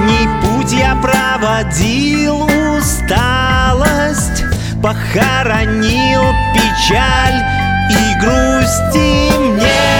Последний путь я проводил, усталость похоронил, печаль и грусти мне